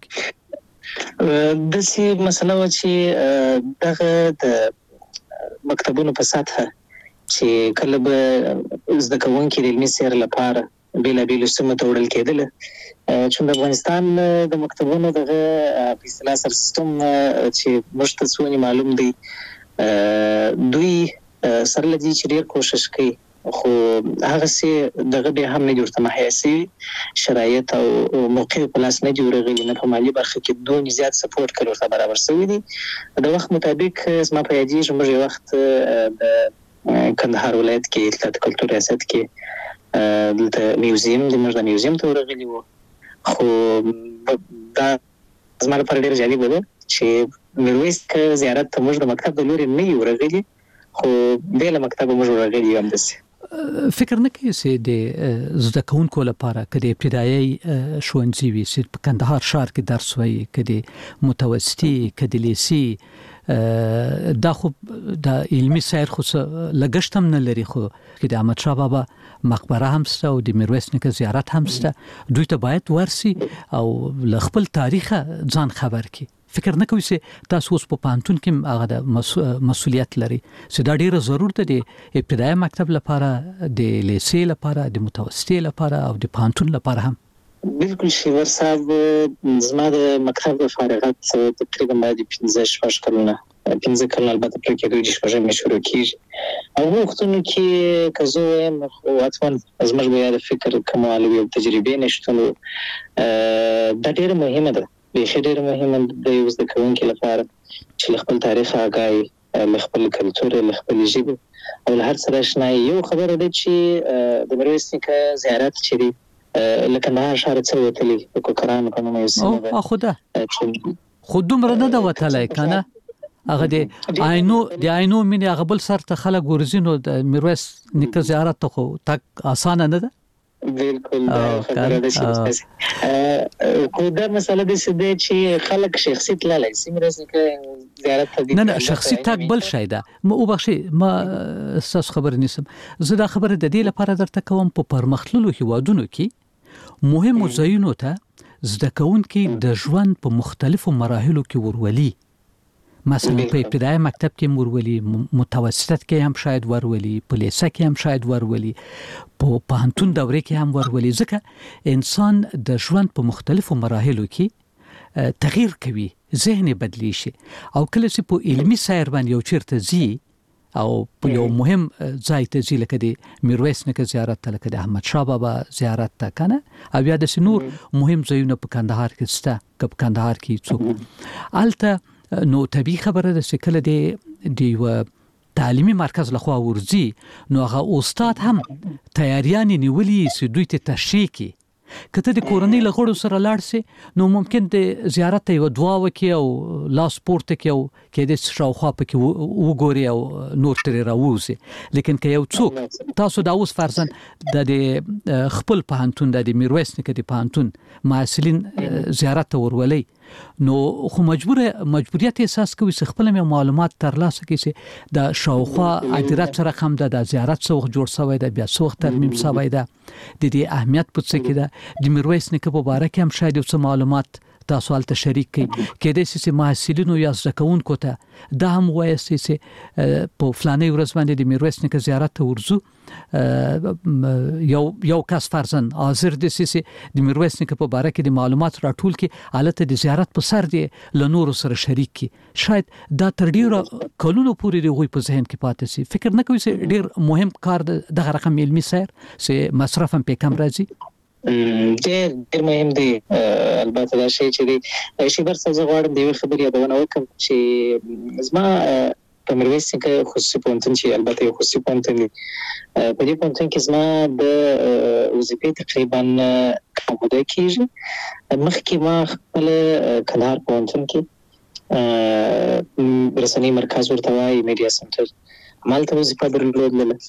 کې داسې مسله وه چې دغه د مکتبونو په سطحه چې کله به زده کوونکي د علمي سیر لپاره بېلابېلو سیمو ته وړل کېدله چون د افغانستان د مکتبونو دغه په اصطلاح سر سیستم چې موږ ته څومره معلوم دی دوی سره له دې چې ډېر کوشش کوي خو هغسې دغه بیا هم نه دي ورته مهیا سوي شرایط او موقع په لاس نه دي ورغلي نه په مالي برخه کې دومره زیات سپورټ کړی ورته برابر شوي دي د وخت مطابق زما په یادېږي موږ یو وخت د کندهار ولایت کې اطلاعات کلتور ریاست کې دلته میوزیم د موږ د میوزیم ته ورغلي وو خو دا زما لپاره ډېر جالبه ده چې میرویس نیکه زیارت ته موږ د مکتب د لورې نه یو ورغلي خو بیا له مکتبه موږ ورغلي یو همداسې فکر نه کوي چې د زده کوونکو لپاره که د ابتدایي ښوونځي وي چې په کندهار ښار کې درس وایي که د متوسطي که د لیسې دا خو د علمي سیر خو لګښت هم نه لري خو که د احمدشاه بابا مقبره هم شته او د میرویس نیکه زیارت هم شته دوی ته باید ورسي او له خپل تاریخه ځان خبر کړي فکر نه کوي چې تاسو اوس په پانتون کې هغه د مسؤلیت لري چې دا ډیره ضرور ده د ابتدایي مکتب لپاره د لیسې لپاره د متوسطې لپاره او د پانتون لپاره هم بالکل شیور صاحب زما د مکتب فارغت تقریبا باید پنځه شپږ کلونه پنځه کلونه البته پرې کېدو چې شپږم شروع کیږي او وختونو کې که زه وایم خو حتما زموږ به یاد فکر کمال او تجربې نشته دا ډیره مهمه ده بیخي ډېر مهمه د یو زده کوونکي لپاره چې له خپل تاریخ آګاهي له خپل کلتور له خپلې ژبې او له هر څه راشنا یو خبره ده چې د میرویس نیکه زیارت چې دی له کندهار ښاره څه وتلی د کوکرانو په نوم یو سیمه ده خو ده خو دومره نه ده وتلی که نه هغه د عینو د عینو مینې هغه بل سر ته خلک ورځي نو د میرویس نیکه زیارت ته خو تګ اسانه نه ده بالکل دا خبره ده چې خو دا مسله ده چې خلک شخصي تللی سي میرویس نیکه زیارت ته نه نه شخصي تګ بل شی ده ما وبخښئ ما ستاسو خبرې نیسم زه دا خبره د دې لپاره درته کوم په پرمختللو هیوادونو کې مهمو ځایونو ته زده کوونکي د ژوند په مختلفو مراحلو کې ورولي مثلا په ابتدایي مکتب کې ورولي متوسط کې هم شاید ورولي په لیسه کې هم شاید ورولي په پوهنتون دورې کې هم ورولي ځکه انسان د ژوند په مختلفو مراحلو کې تغییر کوي ذهن بدلی شي او کله چې په علمي سیر باندې یو چیرته ځي او په یو مهم ځای ته ځي لکه د میرویس نیکه زیارت ته لکه د احمدشاه بابا زیارت ته کنه او یا د نور مهم ځایونه په کندهار کې شته که په کندهار کې څوک الته نو طبیعي خبره ده چې کله د دی و تعلیمي مرکز لخوا ورزي نو هغه استاد هم تیاریان نیولې سي دوی ته تشریح کی کته د کورنۍ لغړو سره لاړ سي نو ممکن د زیارت ته یو دعا وکي او لاس پورته کی او کې د شاوخوا پکې وګوري او نور ترې راوځي لیکن که یو څوک تاسو دا اوس فرضاً د خپل پهانتون د میرویس نیکه د پهانتون محصلین زیارت ته ورولي نو خو مجبور مجبوریت احساس کوي چې خپل معلومات ترلاسه کړي چې د شاوخوا عدالت سره هم د زیارت څوخ جوړ شوی دی بیا څوخ ترمیم شوی دی د دې اهمیت په څه کې ده د میرویس نیکه په اړه کې هم شاید څه معلومات تاسو حالت شریک کړئ کېدای شي چې محصلینو یا زده کوونکو ته دا هم وایي چې په فلاني ورځ باندې د میرویس نیکه زیارت ته ورځو یو یو کس فرضاً حاضر دي چې د میرویس نیکه په اړه کې د معلومات راټول کړي حالت د زیارت په سر دی له نورو سره شریک کړي شاید دا تر ډیره کلونو پورې د غوي په ذهن کې پاتې شي فکر نه کوي چې ډیر مهم کار دغه رقم علمي سیر چې مصرف هم په کم راځي ډېر ډېر مهم دی البته دا شی چې دی شي برسه زه غواړم د یو خبرې یادونه وکړم چې زما په میرویس نیکه خصوصي پوهنتون چې البته یو خصوصي پوهنتون دی په دې پوهنتون کې زما د وظیفې تقریبا موده کېږي مخکې ما خپل کندهار پوهنتون کې رسنۍ مرکز ورته وایي میډیا سنټر همالته وظیفه درلودله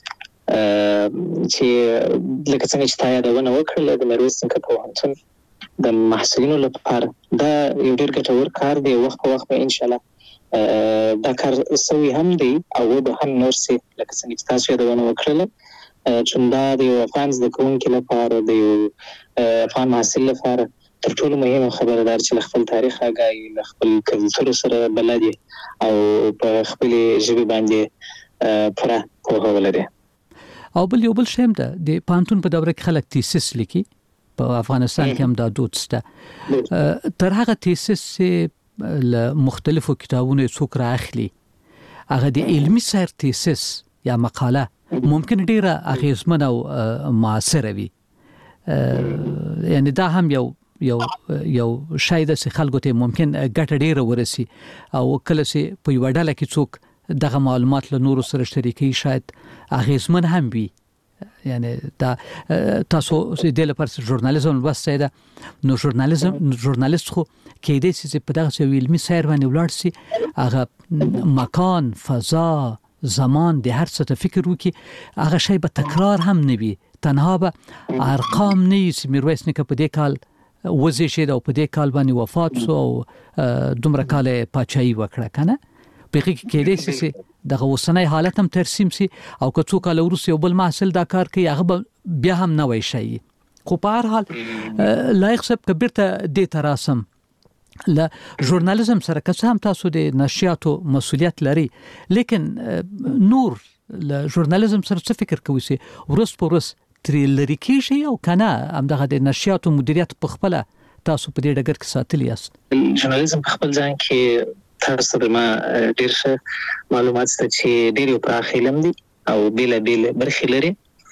چې لکه څنګه چې تا یادونه وکړله د میرویس نیکه پوهنتون د محصلینو لپاره دا یو ډېر ګټور کار دی وخت په وخت به انشاءالله دا کار سوی هم دی او به هم نور سي لکه څنګه چې تاسو یادونه وکړله چې دا د یو افغان زده کوونکي لپاره د یو افغان محصل لپاره تر ټولو مهمه خبره ده چې خپل تاریخ آګاهي خپل کلتور سره بلد او په خپل ژبه باندې پوره پوهه ولري او بل یو بل شیم ده د پانتون په دوره کې خلک تیسیس لیکي په افغانستان کې هم دا دود شته تر هغه تیسیس له مختلفو کتابونو څوک راخلي هغه د علمي سیر تیسیس یا مقاله ممکن ډیره اغیزمنه او معاصره وي یعنی دا هم یو یو یو شاید چې خلکو ته ممکن ګټه ډیره ورسي او کله چې په یو ډله کې څوک دغه معلومات له نورو سره شریکي شاید اغیزمن هم وي یعنی دا تاسو د لپاره ژورنالیزم واسطه ده نو ژورنالیزم ژورنالیست خو کې دې چې په دغه علمي سیر باندې ولاړ سي هغه مکان فضا زمان د هر څه ته فکر وکي هغه شی به تکرار هم نه وي تنها به ارقام نه یې میرویس نیکه په دې کال وزې شه او په دې کال باندې وفات شو او دومره کال پاچاهي وکړه کنه په کې کې دې چې دغه وسنۍ حالت هم ترسیم سي او که څوک له روسي او بل محصل دا کار کوي هغه بیا هم نه وای شي خو په هر حال لایق سب کبرته د تراسم ل ژورنالیزم سره که هم تاسو د نشریاتو مسولیت لري لیکن نور ل ژورنالیزم سره څه فکر کوي سي ورس په ورس تریلری کیږي او کنه هم دغه د نشریاتو مدیریت په خپل تاسو په دې ډګر کې ساتلی یاست ژورنالیزم په خپل ځان کې تاسو د ما ډیر ښه معلومات ست چې ډیر یو پراخ علم دي او بیل بیل برخې لري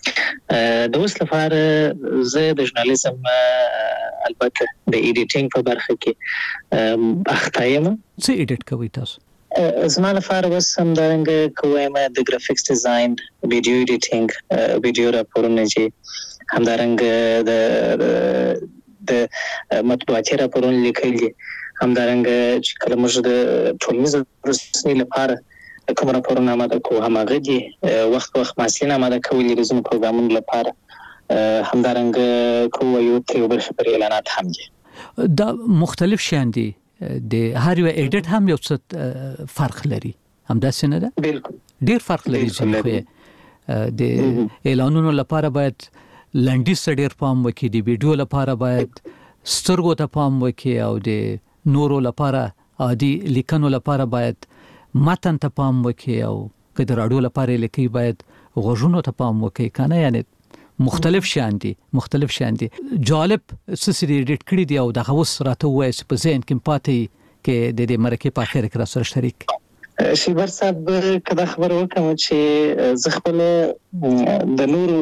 د اوس لپاره زه د ژورنالیزم البته د ایډیټینګ په برخه کې اخته یم څه ایډیټ کوي تاسو زما لپاره بس همدارنګه کوم د ګرافیکس ډیزاین ویډیو ایډیټینګ ویډیو راپورونه چې همدارنګه د د مطبوعاتي راپورونه لیکل دي همدارنګه چې کله موږ د ټولنیزو رسنۍ لپاره کوم راپورونه آماده کوو هماغه دي وخت وخت محصلین آماده کوي د زموږ پروګرامونو لپاره همدارنګه کوو یو تر بل خبري اعلانات هم دي دا مختلف شیان دي د هر یو ایډیټ هم یو څه فرق لري هم دا څنګه ده بالکل ډیر فرق لري چې د اعلانونو لپاره باید لنډیز ډیر پام وکړي د ویډیو لپاره باید سترګو ته پام وکړي او د نورو لپاره عادي لیکنو لپاره باید متن ته پام وکړي او که د راډیو لپاره لیکي باید غوږونو ته پام وکړي کنه یعنی مختلف شیان دي مختلف شیان دي جالب سسری ایډیټ کړی دی او دغه اوس راته وایي چې په ذهن کې پاتې کې د دې مرکه په اخر کې را سره شریک شیبر صاحب کله خبر وکم چې زه خپل د نورو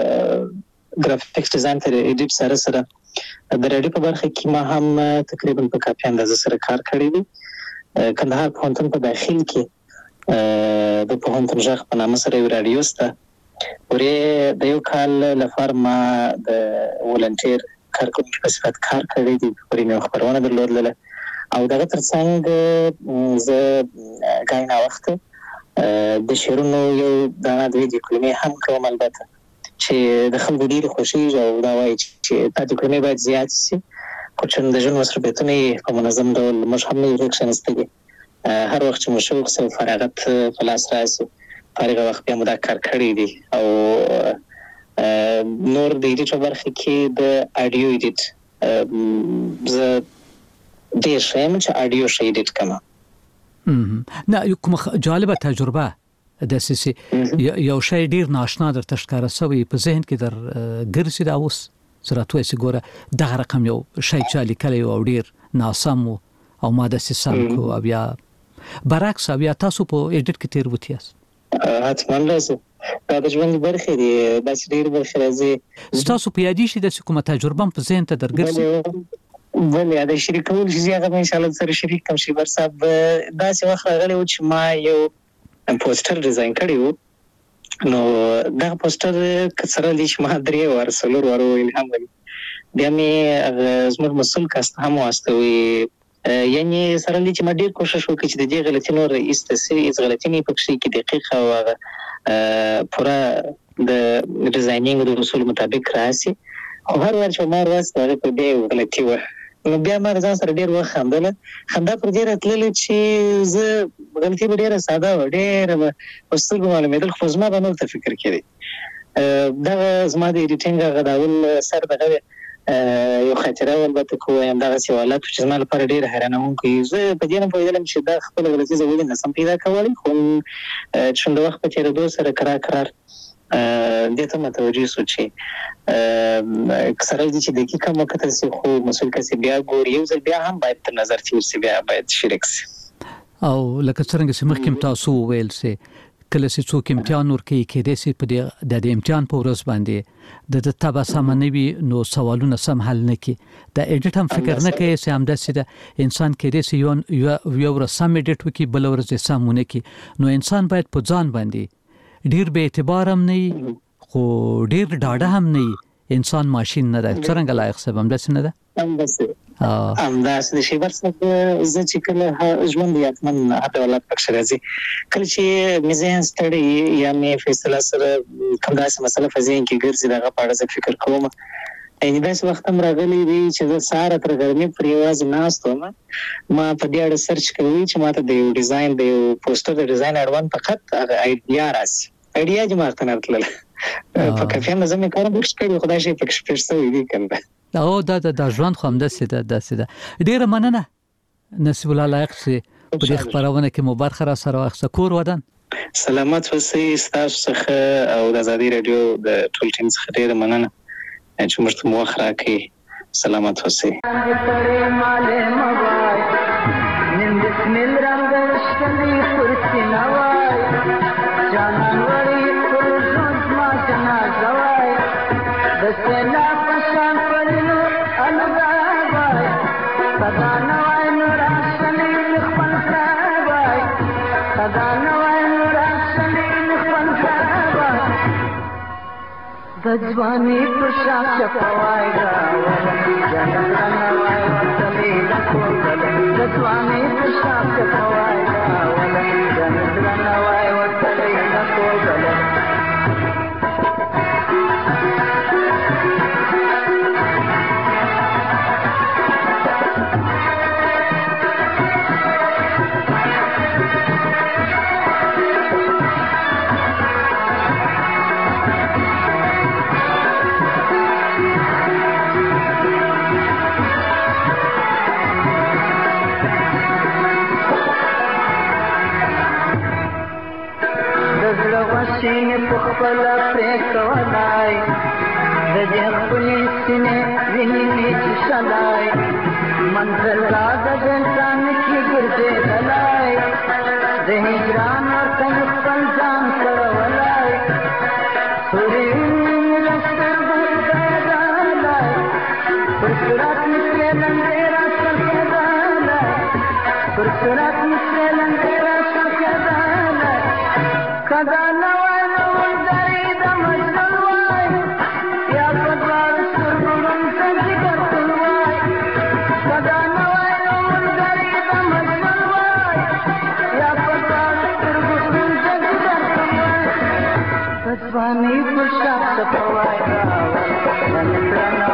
ګرافیکس ډیزاین تر ایډیټ سره سره د رادیو په برخه کې ما هم تقریبا په کافي اندازه سره کار کړی دی کندهار پوهنتون په داخل کې د پوهنتون ژغ په نامه سره یو راډیو سته. ورې د یو کال لپاره ما د ولنټیر کارکوونکي په صفت کار کړی دی، پرې مې خپرونه درلودله او دغه ترڅنګ زه ګاینه وخت د شعرونو یو دانه دوې دیکلمې هم کوم، البته چې د خلکو ډېرې خوښېږي او دا وایي چې دا دیکلمې باید زیات شي، خو چې د ژوند مصروفیتونه یې په منظم ډول موږ هم نه یو کښېنستلي. هر وخت چې مو شوق سي او فراغت په لاس راسي په هغه وخت بیا مو دا کار کړی دی. او نور د ایډیټ په برخه کې د اډیو ایډیټ زه ډېر ښه یم چې اډیو ښه ایډیټ کړم. نه کومه جالبه تجربه د سیسي یو شی ډیر ناشنا درته ښکاره شوی په ذهن کې در ګرځي دا اوس سراتوي سګوره دغه رقم یو شی چې لیکلی او ډیر ناسم او ماده سیسم کو او بیا برعکس بیا تاسو په ایډیټ کې تیر وتیاس. حتما لازم دا د ژوند برخه دی، بس ډیر برخه راځي. تاسو په یادی شي د کومه تجربه په ذهن ته درګرځي؟ ولې دا شریکول چې هغه ان شاء الله سره شریک کوم شي ورساب دا څه وخت غلې و چې ما یو پوسټر ډیزاین کړی وو. نو دا پوسټر کسره لیش ما درې ور سلور ورو الهام غوي بیا مې زموږ مسول کاست هم واستوي، یعنی سره لیش ما ډیر کوشش وکړ چې د دې غلطۍ نور ایستسي از غلطۍ نه پکې کې دقیق او هغه پورا د ډیزاینینګ د اصول مطابق راسي. خو هر وخت چې ما راستو په دې غلطۍ و نو بیا ما ځان سره ډیر وخت خندل خندا پر دې راتلل چې زه غلطي به ډیره ساده و ډیره وستل معلومېدل، خو زما به نور ته فکر کړی. دا زما د ایډیټینګ غداول سر دغه یو خاطره البته کوم دغه سوالات چې زما لپاره ډیره حیرانونکي. زه په دې نه پوهېدلم چې دا خپل غلطي زه ولې نسم پیدا کولی، خو چې د وخت په تېرېدو سره کرار کرار دې ته متوجه شو چې کسره دي چې دقیقه مکتل سي، خو مسؤل کسي بیا ګوري یو ځل بیا هم باید تر نظر تیر سي، بیا باید شریک سي. او لکه څنګه چې مخکې تاسو ویل سي کله چې څوک امتحان ورکوي کېدای سي په د امتحان په ورځ باندې د تبا سمنوي نو سوالونه سم حل نه کی، د ایډیټ هم فکر نه کوي چې همداسې د انسان کېدای سي یو یو ورځ سم ایډیټ وکړي بل ورځ سمونه کی. نو انسان باید په ځان باندې ډیر به اعتبار هم نه خو ډیر ډاډه هم نه، انسان ماشين نه ده څنګه لایق سبب هم داسې نه ده. اه ام دا د شی ورڅخه زه چې کله ژوند یې اتمن هغه ولات پکښ راځي، کله چې مزه ستړي یا مې فیصله سره کوم داسې مسله فزین کې ګرځي دغه په اړه فکر کوم. ان داسې وخت هم راغلی دی چې زه ساره تر ګرمي پر یوازې ناستم، ما په دې اړه سرچ کوي چې ماته د یو ډیزاین د یو پوسټر د ډیزاین اړوند فقط هغه ایډیا راسي ایډیا چې مارته نه تلل په کافي نه زمي کارم بوکس کړی خدای شي پکښ پېښته وي کنه. او دا د ژوند خو هم داسې ده داسې ده. ډیره مننه نصیب الله لایق سي په دې خبرونه کې مو برخه را سره واخصه. کور ودان سلامت اوسئ، ستاسو څخه او د آزادي رادیو د ټول ټیم څخه ډیره مننه چې موږ ته موخه راکړي. سلامت اوسئ. ځواني پر شاک چپوای دا جنت نوای وتلی لکو ځواني پر شاک چپوای دا جنت نوای وتلی لکو شینه پخپل پریکولای د دې خپل سینې ویني چې شلای منزل راځه د انسان کې ګرځي دلای د هجران ورته خپل ځان کولای سوري لستر بوزای پرسرات مثل لندرا سکدای پرسرات مثل لندرا سکدای صدا نوای نوای دای د مجنون وای یا پدوار سرګون څنګه ګرځول وای صدا نوای نوای دای د مجنون وای یا پدوار سرګون څنګه ګرځول وای پسوانی پښه څپوای راول